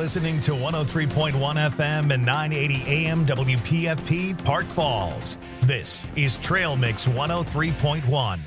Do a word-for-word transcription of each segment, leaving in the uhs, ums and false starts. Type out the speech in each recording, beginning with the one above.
listening to one oh three point one F M and nine eighty A M W P F P Park Falls. This is Trail Mix one oh three point one.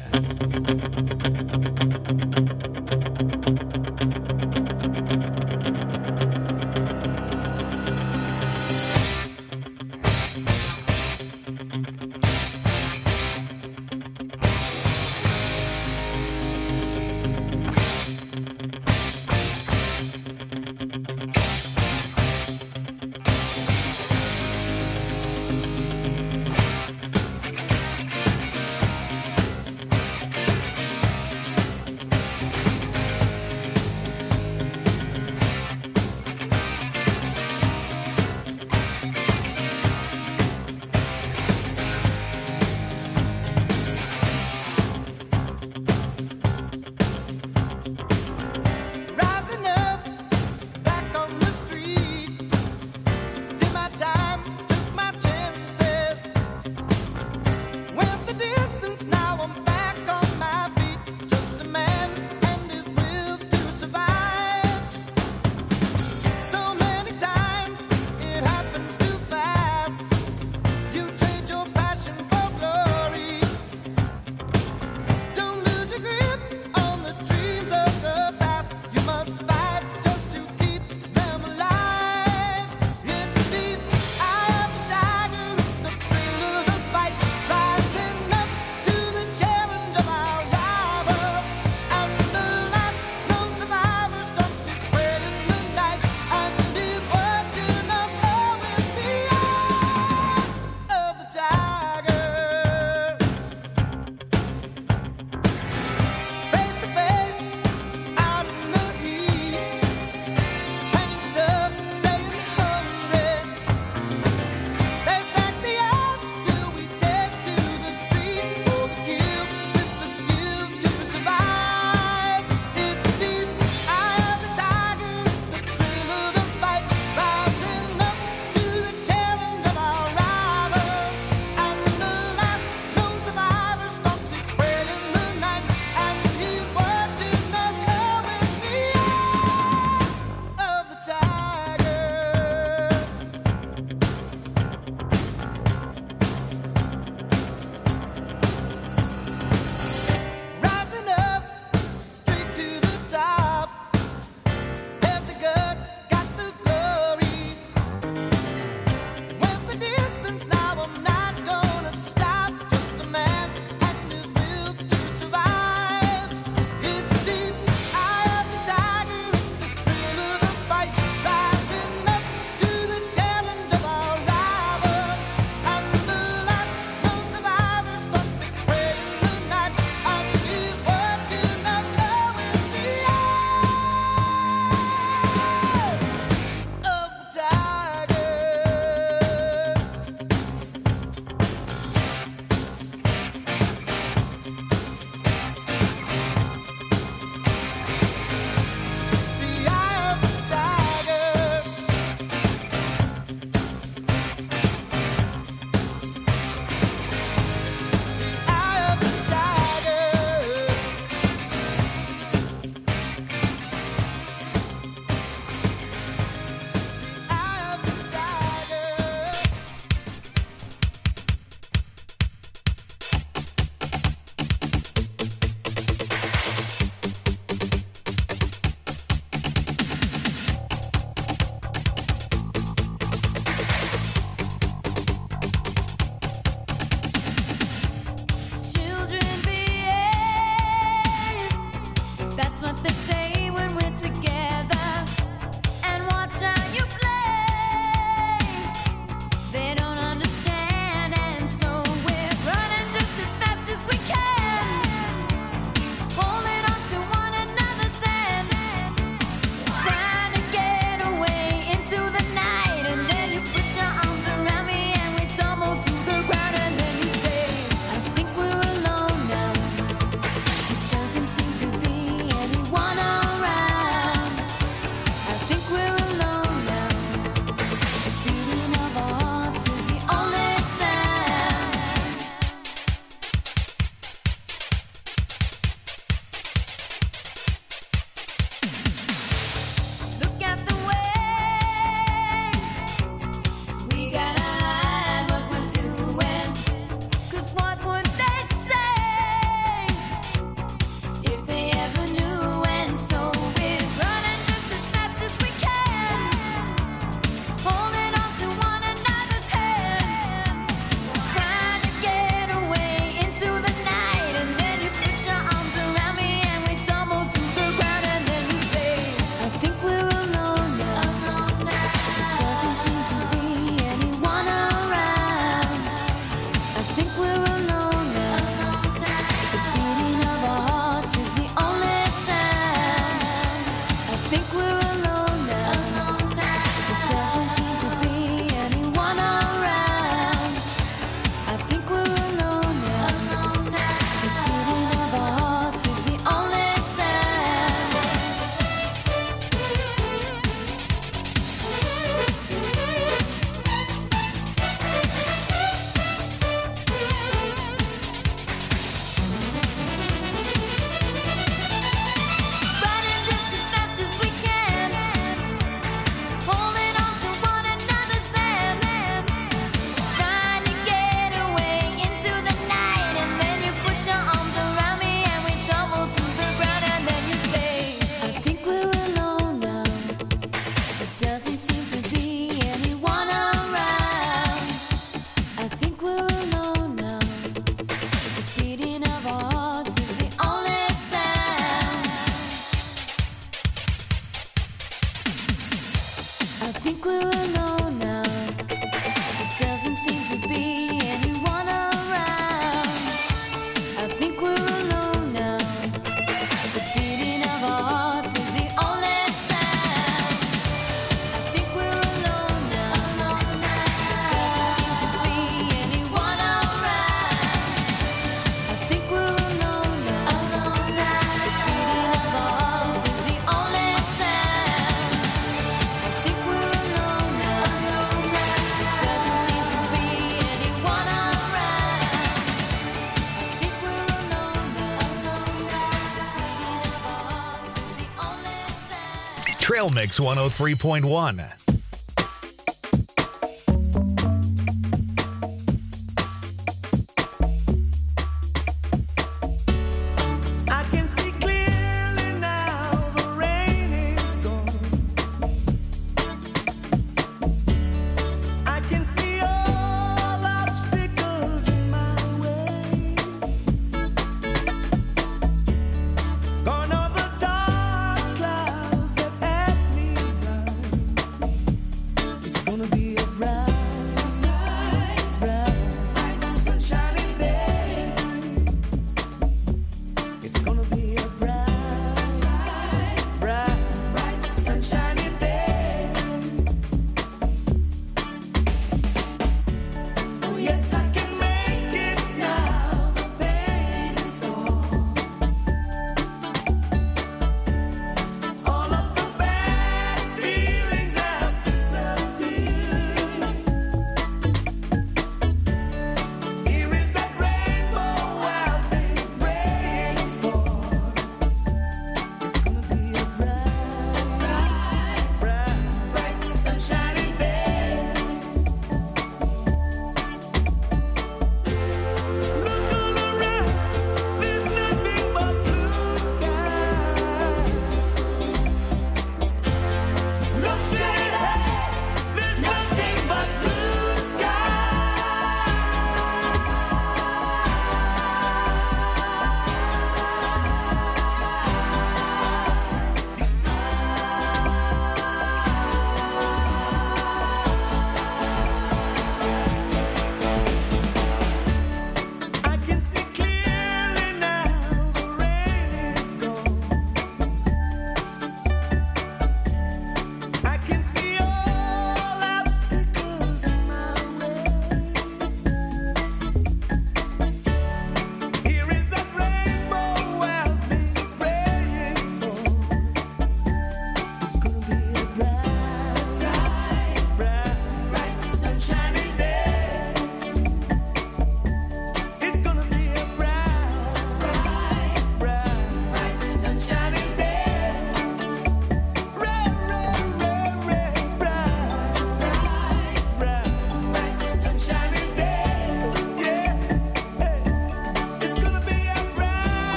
Trail Mix one oh three point one.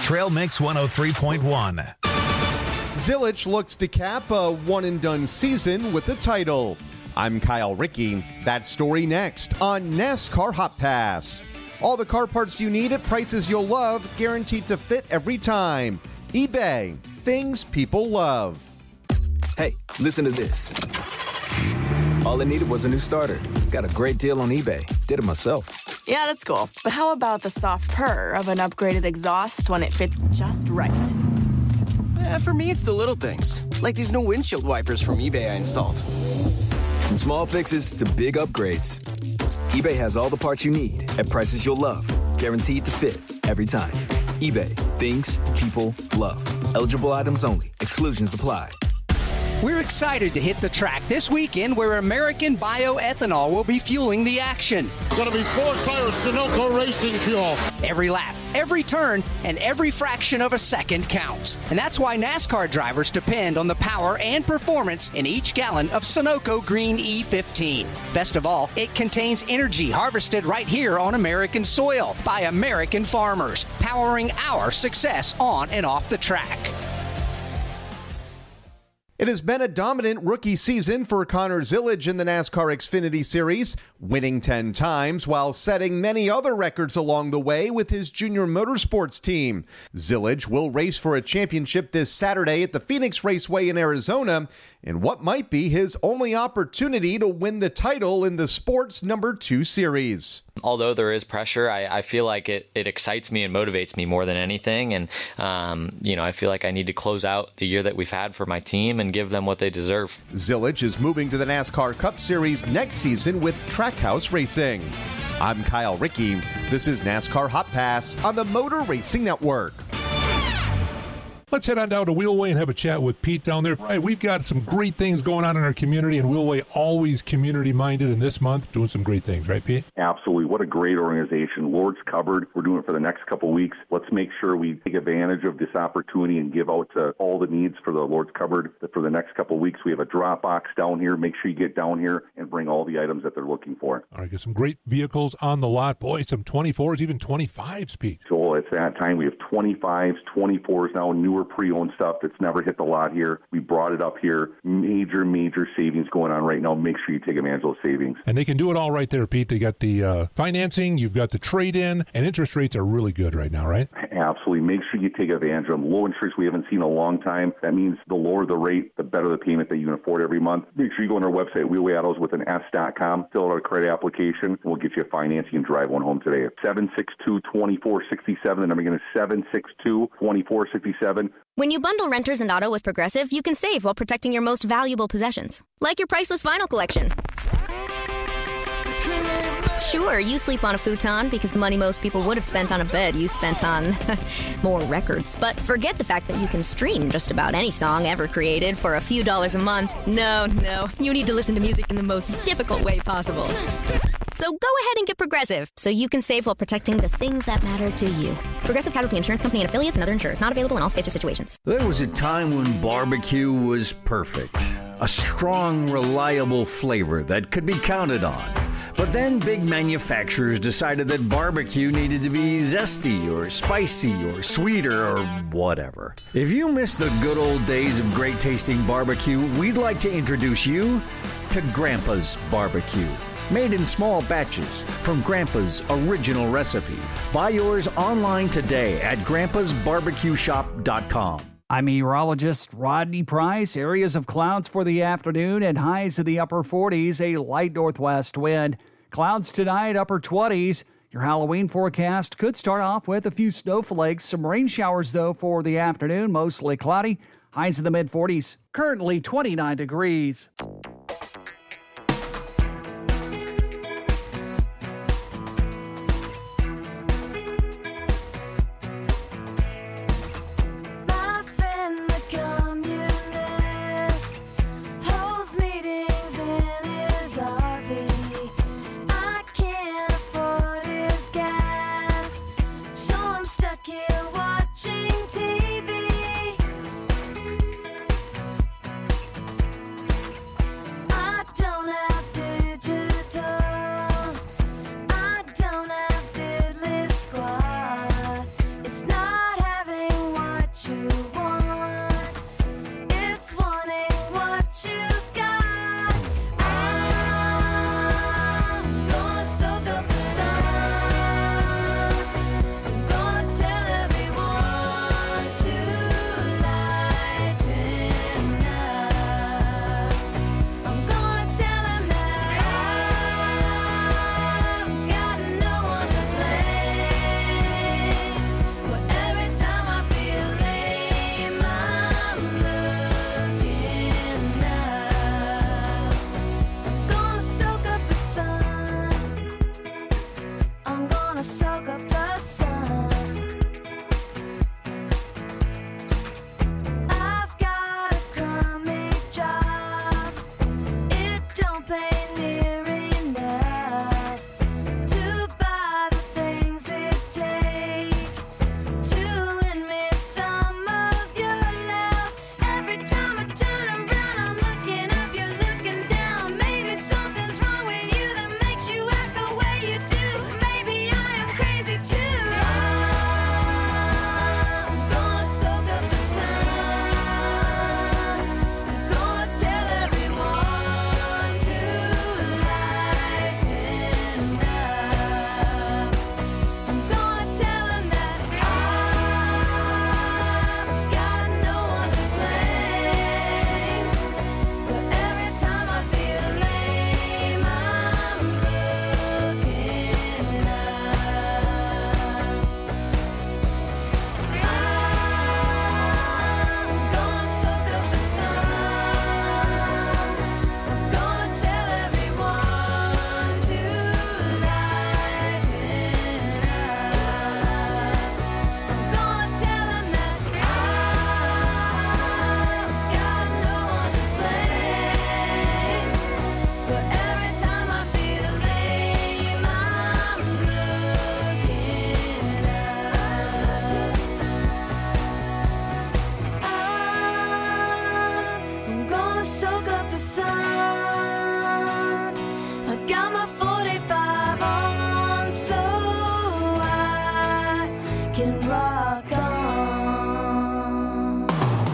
Trail Mix one oh three point one. Zilich looks to cap a one-and-done season with the title. I'm Kyle Rickey. That story next on NASCAR Hot Pass. All the car parts you need at prices you'll love, guaranteed to fit every time. eBay. Things people love. Hey, listen to this. All I needed was a new starter. Got a great deal on eBay. Did it myself. Yeah, that's cool. But how about the soft purr of an upgraded exhaust when it fits just right? Eh, for me, it's the little things, like these new windshield wipers from eBay I installed. From small fixes to big upgrades, eBay has all the parts you need at prices you'll love, guaranteed to fit every time. eBay, things people love. Eligible items only. Exclusions apply. We're excited to hit the track this weekend where American bioethanol will be fueling the action. Going to be four-tire Sunoco racing fuel. Every lap, every turn, and every fraction of a second counts. And that's why NASCAR drivers depend on the power and performance in each gallon of Sunoco Green E fifteen. Best of all, it contains energy harvested right here on American soil by American farmers, powering our success on and off the track. It has been a dominant rookie season for Connor Zilich in the NASCAR Xfinity Series, winning ten times while setting many other records along the way with his junior motorsports team. Zilich will race for a championship this Saturday at the Phoenix Raceway in Arizona in what might be his only opportunity to win the title in the sport's number two series. Although there is pressure, I, I feel like it, it excites me and motivates me more than anything. And, um, you know, I feel like I need to close out the year that we've had for my team and give them what they deserve. Zilich is moving to the NASCAR Cup Series next season with Trackhouse Racing. I'm Kyle Rickey. This is NASCAR Hot Pass on the Motor Racing Network. Let's head on down to Wheelway and have a chat with Pete down there. Right, we've got some great things going on in our community, and Wheelway always community-minded, and this month doing some great things, right, Pete? Absolutely. What a great organization. Lord's Cupboard, we're doing it for the next couple of weeks. Let's make sure we take advantage of this opportunity and give out to all the needs for the Lord's Cupboard. For the next couple of weeks, we have a drop box down here. Make sure you get down here and bring all the items that they're looking for. All right, got some great vehicles on the lot. Boy, some twenty-fours, even twenty-fives, Pete. So it's that time. We have twenty-fives, twenty-fours now, newer pre-owned stuff that's never hit the lot here. We brought it up here. Major, major savings going on right now. Make sure you take advantage of those savings. And they can do it all right there, Pete. They got the uh, financing, you've got the trade-in, and interest rates are really good right now, right? Absolutely. Make sure you take advantage of them. Low interest we haven't seen in a long time. That means the lower the rate, the better the payment that you can afford every month. Make sure you go on our website, Wheelway Autos with an S dot com, fill out a credit application, and we'll get you a financing and drive one home today. seven six two, two four six seven. The number again is seven six two, two four six seven. When you bundle renters and auto with Progressive, you can save while protecting your most valuable possessions, like your priceless vinyl collection. Sure, you sleep on a futon because the money most people would have spent on a bed you spent on more records. But forget the fact that you can stream just about any song ever created for a few dollars a month. No, no, you need to listen to music in the most difficult way possible. So go ahead and get Progressive so you can save while protecting the things that matter to you. Progressive Casualty Insurance Company and affiliates and other insurers. Not available in all states or situations. There was a time when barbecue was perfect. A strong, reliable flavor that could be counted on. But then big manufacturers decided that barbecue needed to be zesty or spicy or sweeter or whatever. If you miss the good old days of great tasting barbecue, we'd like to introduce you to Grandpa's Barbecue. Made in small batches from Grandpa's original recipe. Buy yours online today at grandpas barbecue shop dot com. I'm meteorologist Rodney Price. Areas of clouds for the afternoon and highs in the upper forties, a light northwest wind. Clouds tonight, upper twenties. Your Halloween forecast could start off with a few snowflakes. Some rain showers, though, for the afternoon, mostly cloudy. Highs in the mid-forties. Currently twenty-nine degrees. are gone.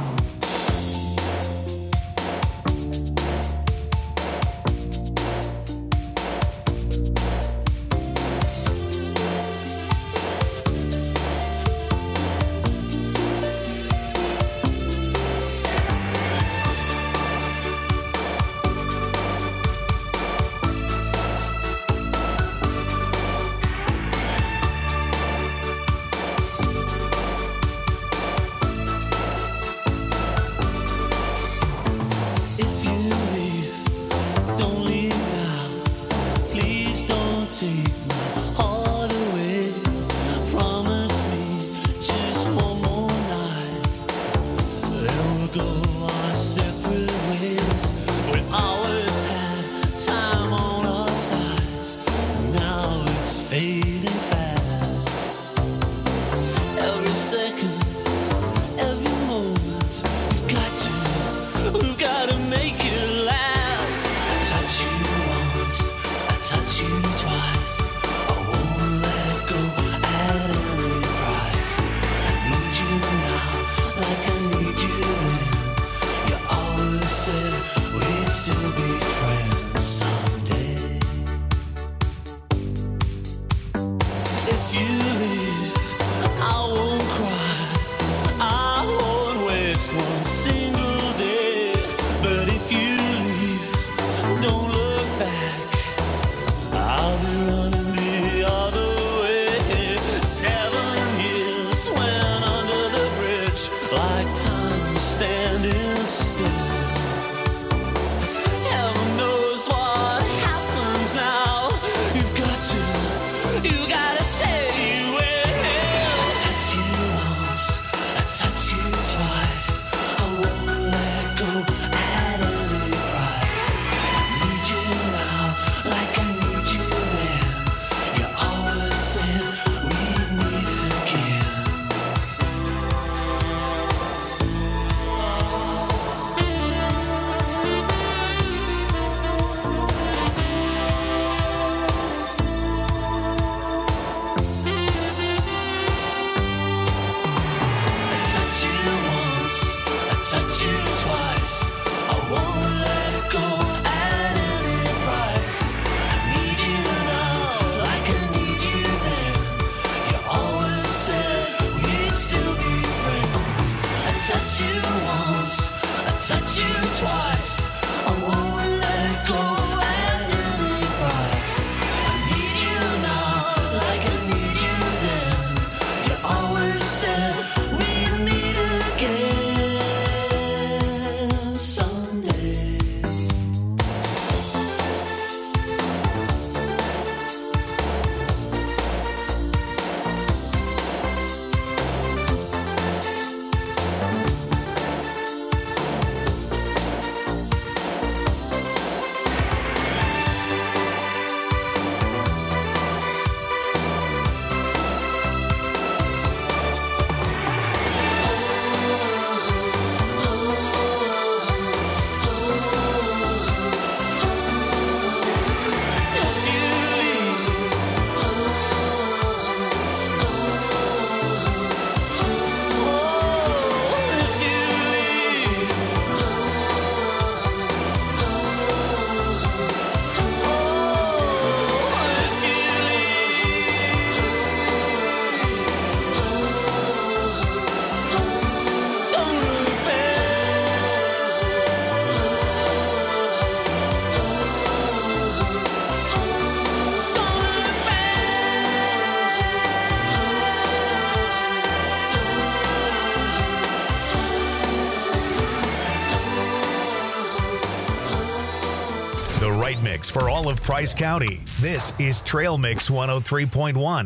The right mix for all of Price County. This is Trail Mix one oh three point one.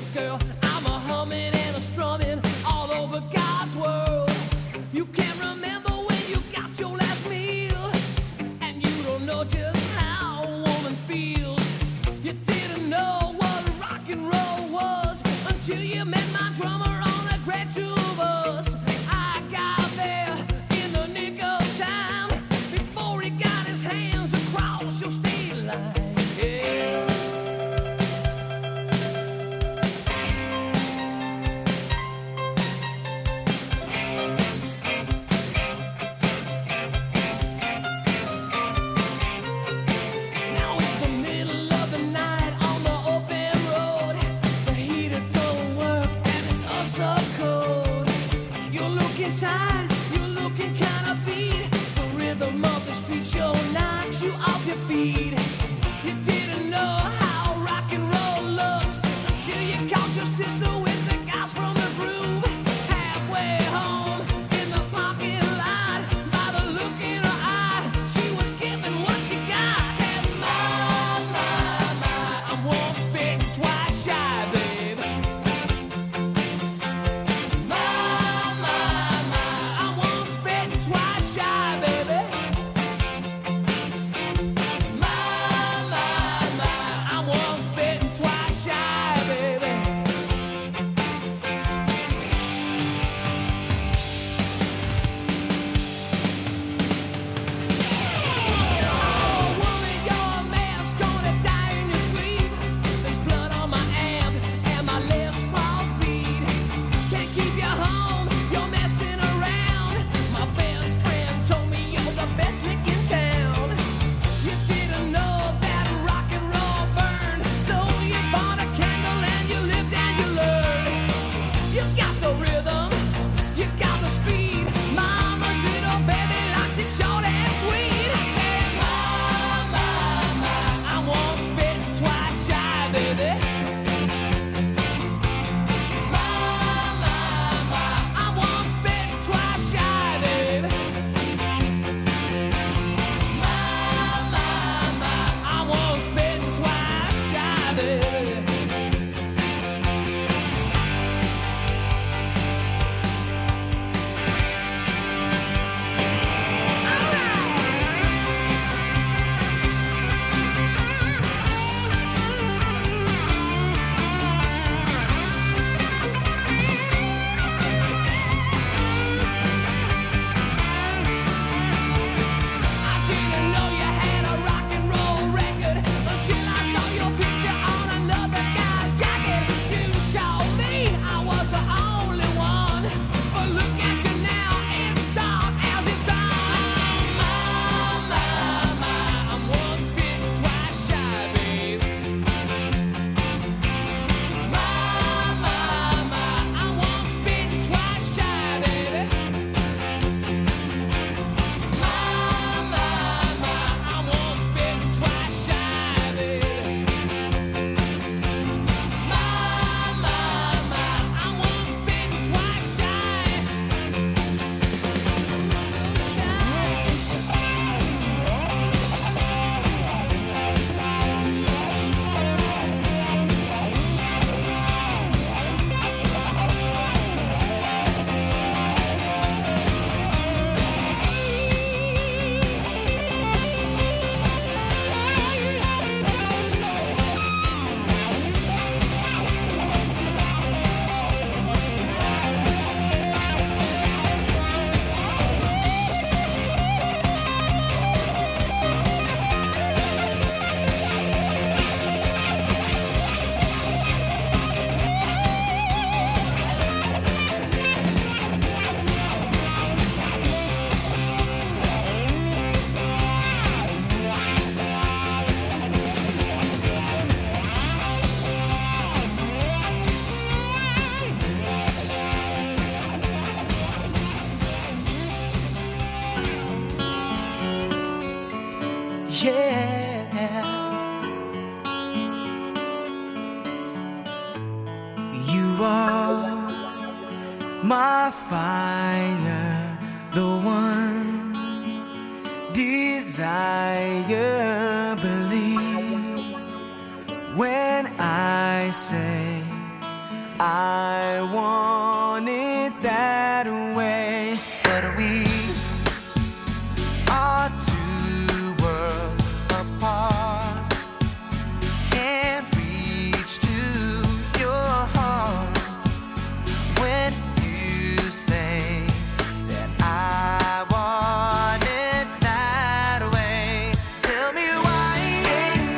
I'm a humming and a strumming all over God's world. You can't remember Tired, you're looking kinda beat. The rhythm of the street show knocks you off your feet. You didn't know how rock and roll looked until you caught your sister with the guys from the groove. Halfway home in the parking lot, by the look in her eye, she was giving what she got. Said, my, my, my, I'm once bitten, twice shy, babe. Twice shy, baby. My, my, my, I'm once bitten, twice shy, baby. Oh, woman, you're a man's gonna die in your sleep. There's blood on my amp and my Les Paul's beat. Can't keep you home, you're messing around. My best friend told me you're the best lick in town. You didn't know that rock and roll burned, so you bought a candle and you lived and you learned. You got the rhythm, you got the speed. Mama's little baby likes it short and sweet. I said, my, my, my, I'm once bitten, twice shy, baby. My, my, my, I'm once bitten, twice shy, baby. I once bitten, twice shy, baby. I didn't know you had a rock and roll record until I saw your picture on another guy's jacket. You told me I was the only one, but look at you now, it's dark as it's dawn. My, my, my, I'm once bitten, twice shy, babe. My, my, my, I'm once bitten, twice shy, baby. My, my, my, I'm once bitten, twice shy, baby. My, my, my, I'm once bitten, twice shy. Yeah, you are my fire, the one desire. Believe when I say I want it that way, but we are two worlds apart. Can't reach to your heart when you say that I want it that way. Tell me why ain't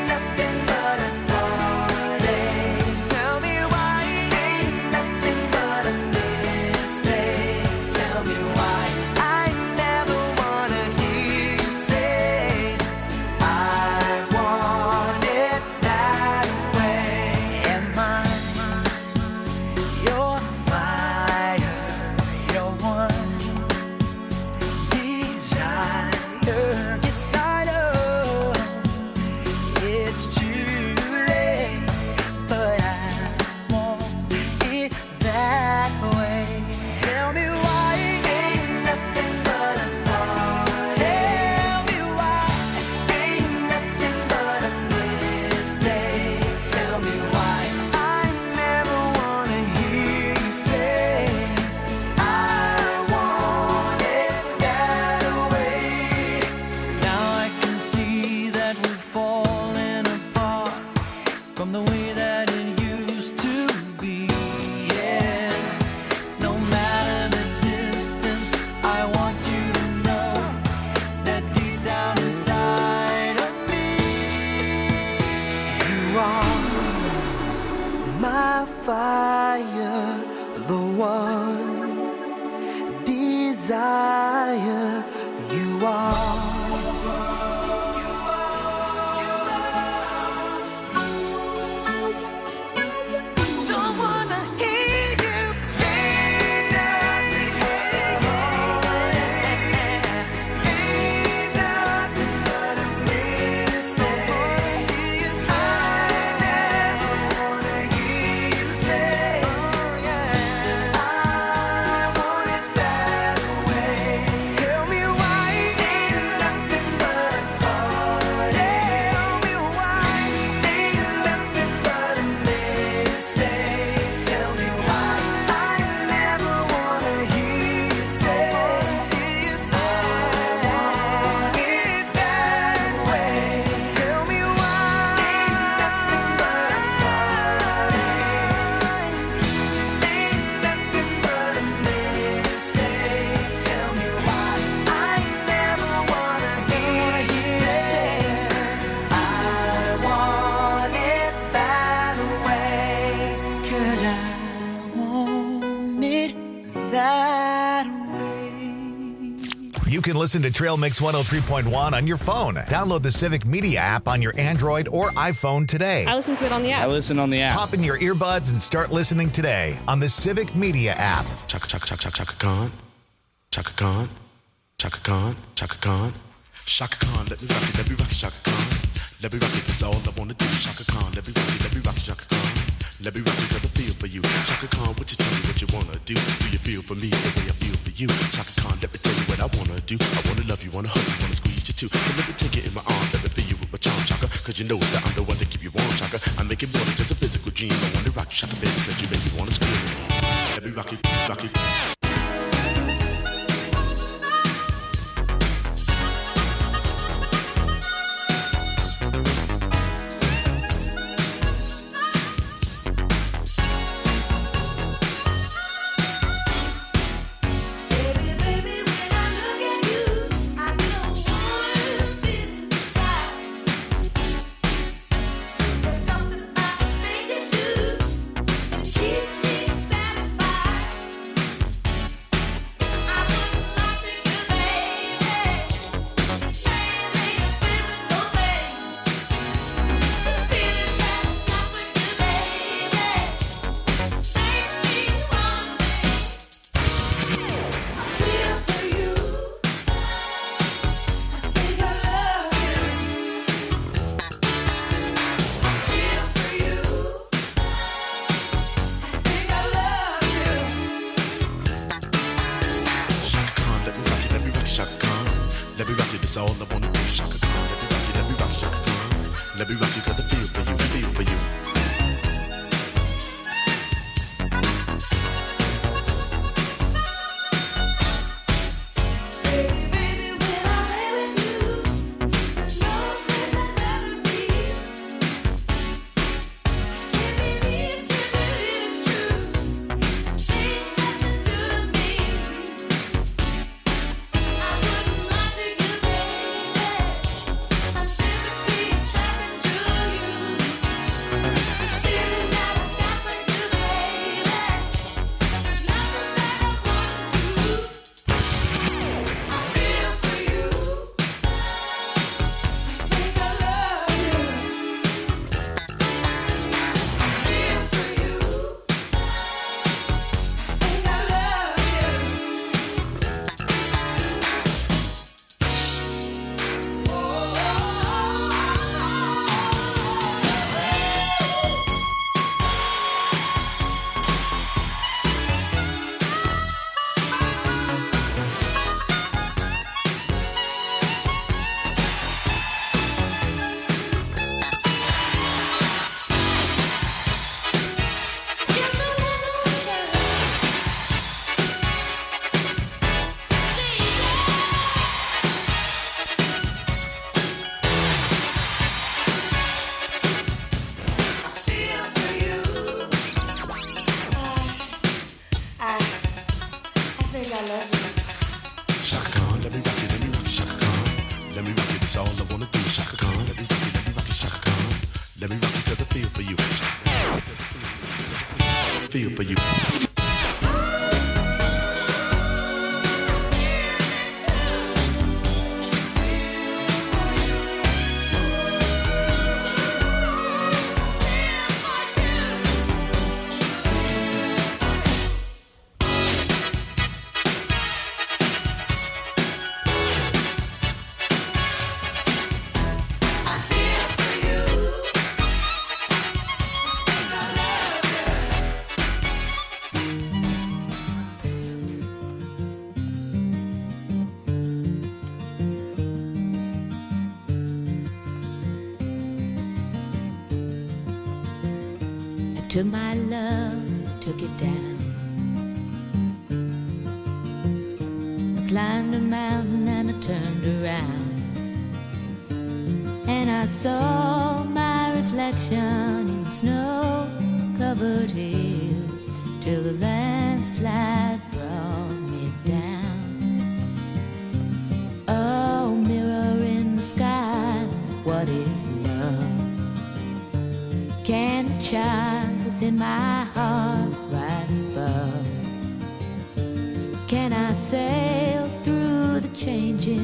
listen to Trail Mix one oh three point one on your phone. Download the Civic Media app on your Android or iPhone today. I listen to it on the app. I listen on the app. Pop in your earbuds and start listening today on the Civic Media app. Chaka Chaka Chaka Chaka Khan. Chaka Khan. Chaka Khan. Chaka Khan. Chaka Khan, let me rock it, let me rock it, Chaka Khan. Let me rock it, that's all I wanna do. Chaka Khan, let me rock it, let me rock it, Chaka Khan. Let me rock it, got a feel for you. Chaka Khan, what you tell me what you wanna do? Do you feel for me the way I feel for you? Chaka Khan, let me tell you what I wanna do. I wanna love you, wanna hug you, wanna squeeze you too. So let me take it in my arms, let me feel you with my charm, Chaka. Cause you know that I'm the one to keep you warm, Chaka. I make it more than just a physical dream. I wanna rock you, Chaka, baby, cause you make me wanna scream. Let me rock it, rock it. Took my love, took it down. I climbed a mountain and I turned around, and I saw my reflection in the snow-covered hills till the landslide brought me down. Oh, mirror in the sky, what is love? Can the child within my heart rise above? Can I sail through the changing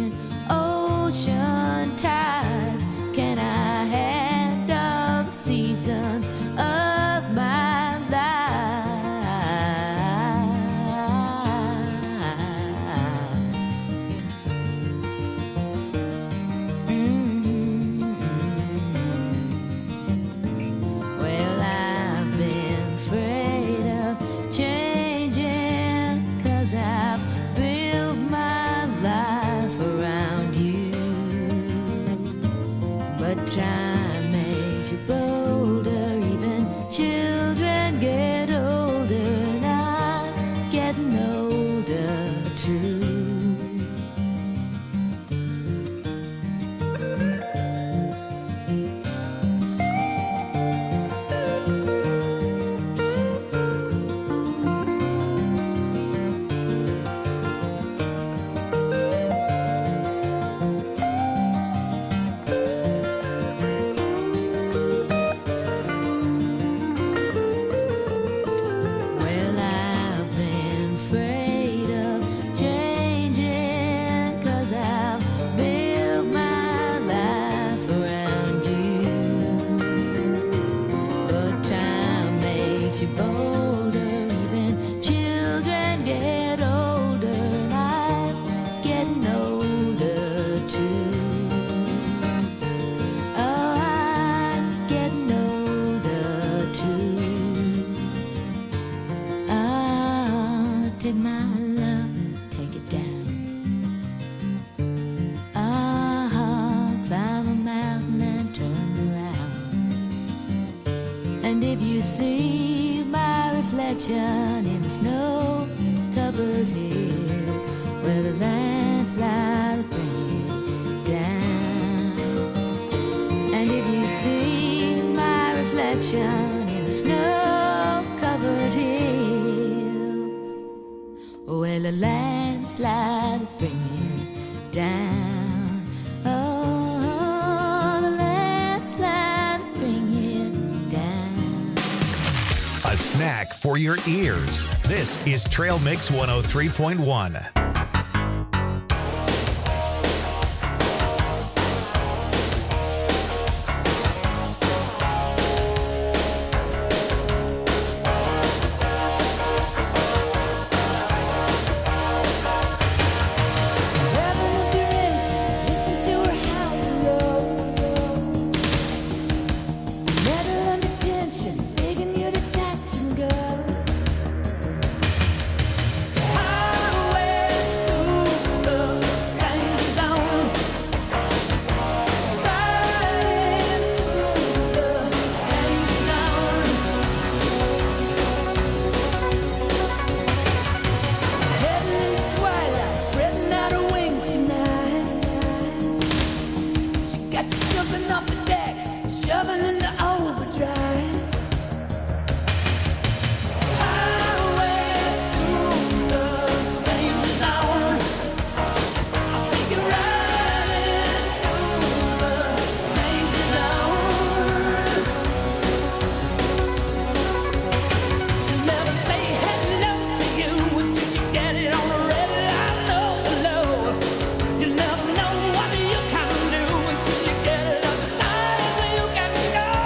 but time makes you bolder. Even children get older, and I'm getting older too. Well, I've been afraid of changing, 'cause I've built my life around you. But time makes you bolder, even children get older, and I'm getting older too. Oh, I'm getting older too. Ah, take my love, take it down. Ah, climb a mountain and turn around. And if you see my reflection in the snow-covered hills, where the landslide will bring it down. And if you see my reflection in the snow-covered hills, well, a landslide will bring it down. Oh, the landslide will bring it down. A snack for your ears. This is Trail Mix one oh three point one. Listen to her howl and roll. Metal under tension, begging you to touch and go. Highway to the danger zone. Riding through the danger zone. Heading into twilight, spreading out her wings tonight. She got you jumping off the deck, shoving into overdrive. Highway through the danger zone. I'll take you riding through the danger zone. You'll never say hello to you until you get it on the red line. Oh, hello. You'll never know what you can do until you get it up the side. You can go.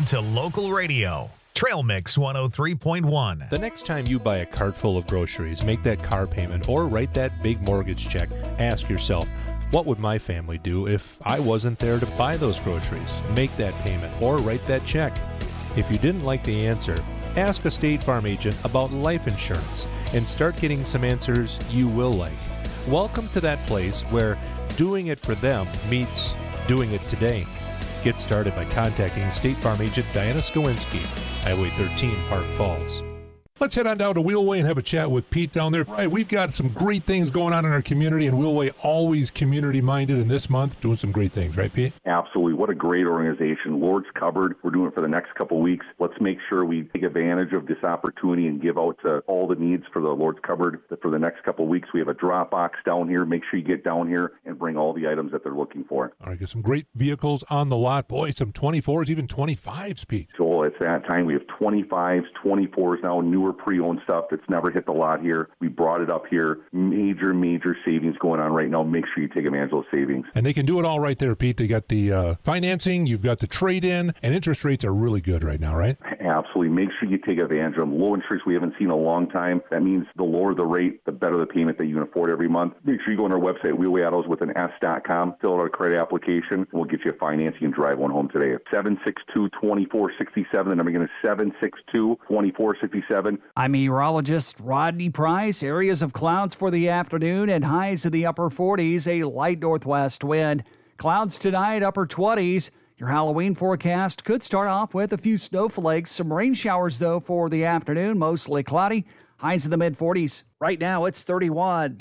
to local radio. Trail Mix one oh three point one. The next time you buy a cart full of groceries, make that car payment, or write that big mortgage check, ask yourself, what would my family do if I wasn't there to buy those groceries, make that payment, or write that check? If you didn't like the answer, ask a State Farm agent about life insurance and start getting some answers you will like. Welcome to that place where doing it for them meets doing it today. Get started by contacting State Farm agent Diana Skowinski, Highway thirteen, Park Falls. Let's head on down to Wheelway and have a chat with Pete down there. Right, we've got some great things going on in our community, and Wheelway always community-minded, and this month doing some great things, right, Pete? Absolutely. What a great organization. Lord's Cupboard, we're doing it for the next couple of weeks. Let's make sure we take advantage of this opportunity and give out to all the needs for the Lord's Cupboard for the next couple of weeks. We have a drop box down here. Make sure you get down here and bring all the items that they're looking for. All right, get some great vehicles on the lot. Boy, some twenty-fours, even twenty-fives, Pete. So it's that time. We have twenty-fives, twenty-fours now, newer pre-owned stuff that's never hit the lot here. We brought it up here. Major, major savings going on right now. Make sure you take advantage of those savings. And they can do it all right there, Pete. They got the uh, financing, you've got the trade-in, and interest rates are really good right now, right? Absolutely. Make sure you take advantage of them. Low interest we haven't seen in a long time. That means the lower the rate, the better the payment that you can afford every month. Make sure you go on our website, wheelway autos with an S dot com, fill out a credit application, and we'll get you financing and drive one home today. seven six two, two four six seven. The number again is seven six two, two four six seven. I'm meteorologist Rodney Price. Areas of clouds for the afternoon and highs in the upper forties, a light northwest wind. Clouds tonight, upper twenties. Your Halloween forecast could start off with a few snowflakes. Some rain showers, though, for the afternoon, mostly cloudy. Highs in the mid forties. Right now, it's thirty-one.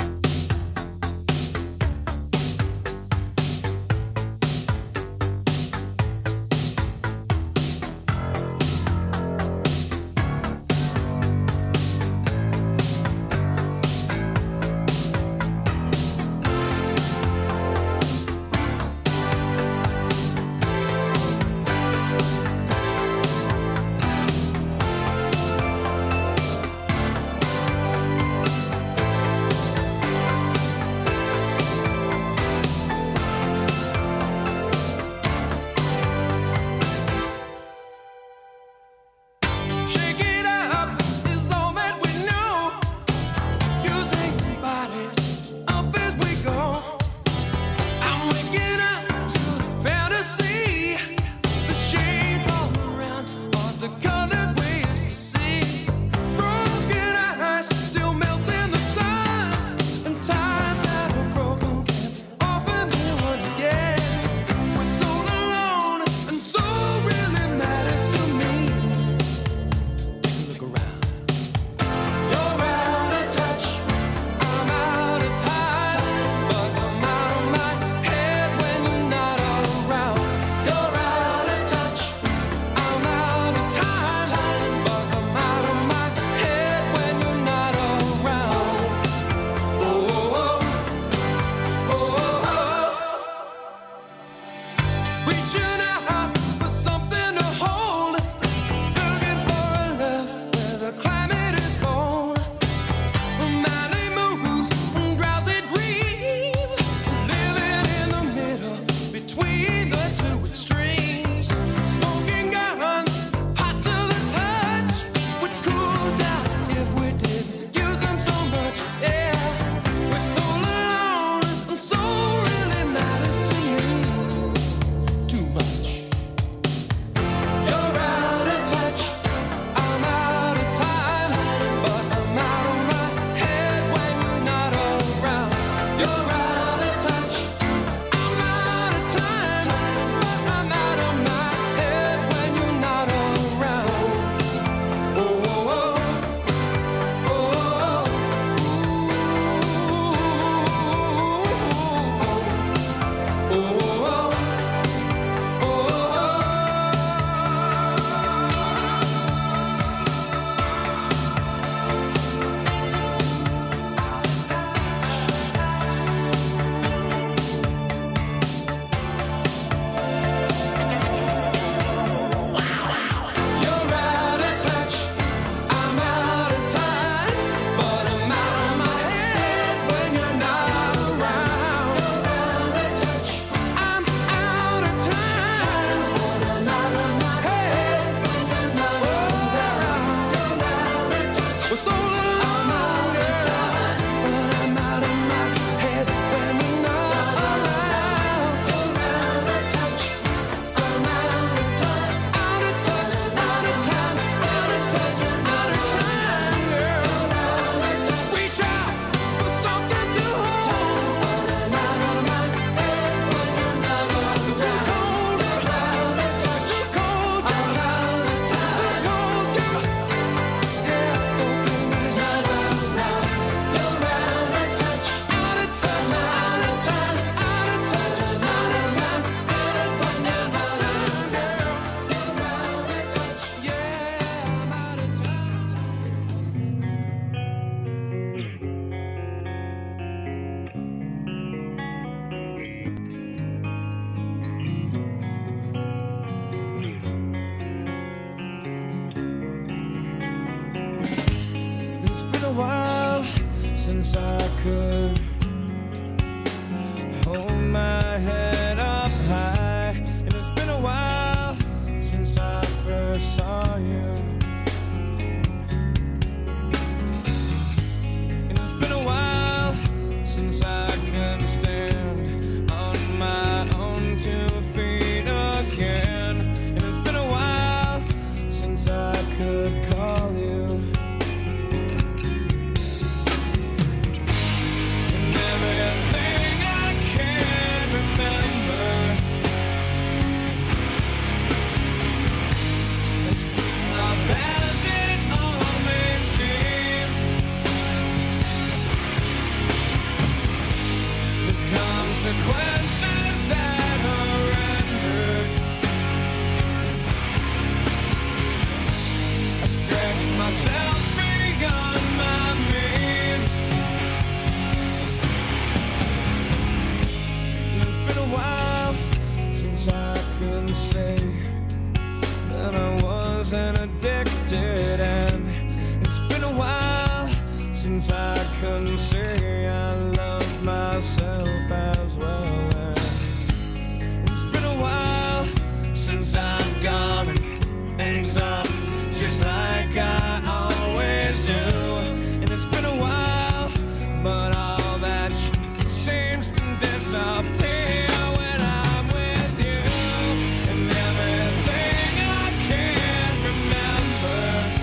could hold my head up high. And it's been a while since I first saw you. And it's been a while since I can stand on my own two feet again. And it's been a while since I could call you. And everything I can remember is how bad it all may seem. The consequences that are rendered, I stretched myself beyond my means. And it's been a while since I can say that I wasn't addicted, and it's been a while since I can say I love myself as well. And it's been a while since I've gone and things up just like I always do. And it's been a while, but all that sh- seems to disappear when I'm with you. And everything I can remember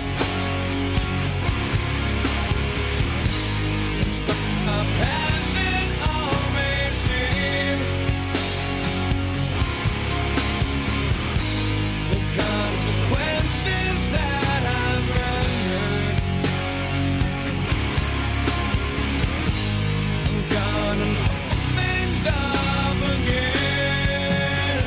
is the past it all may seem. The consequences that I've rendered, I'm gonna put things up again,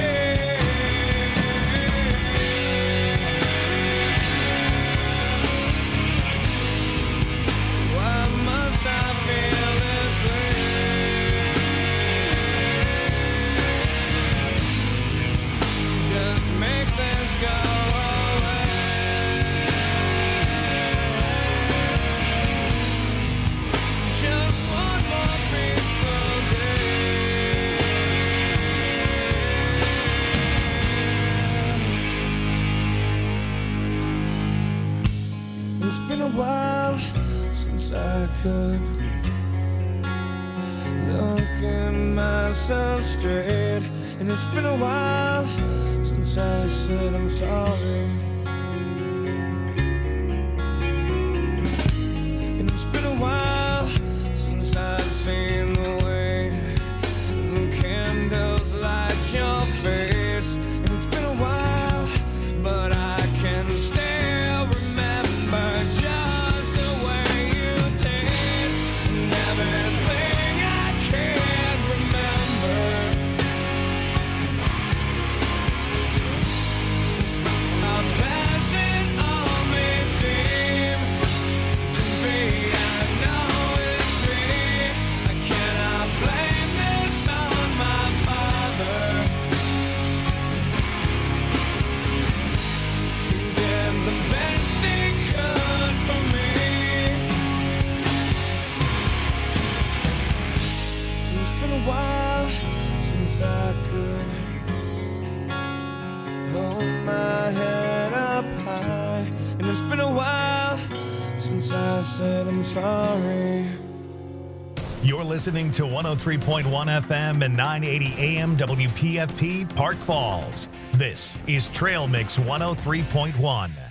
again. Why must I feel this way? Just make this go away. Just one more peaceful day. It's been a while since I could look in myself straight. And it's been a while since I said I'm sorry. And it's been a while since I've seen the way the candles light your face. And it's been a while, but I can still remember just the way you taste. And everything I can remember is how bad it all may seem to be. I know it's me. I cannot blame this on my father. He did the best he could for me. It's been a while since I could hold my head up high. And it's been a while since I said I'm sorry. You're listening to one oh three point one F M and nine eighty A M W P F P Park Falls. This is Trail Mix one oh three point one.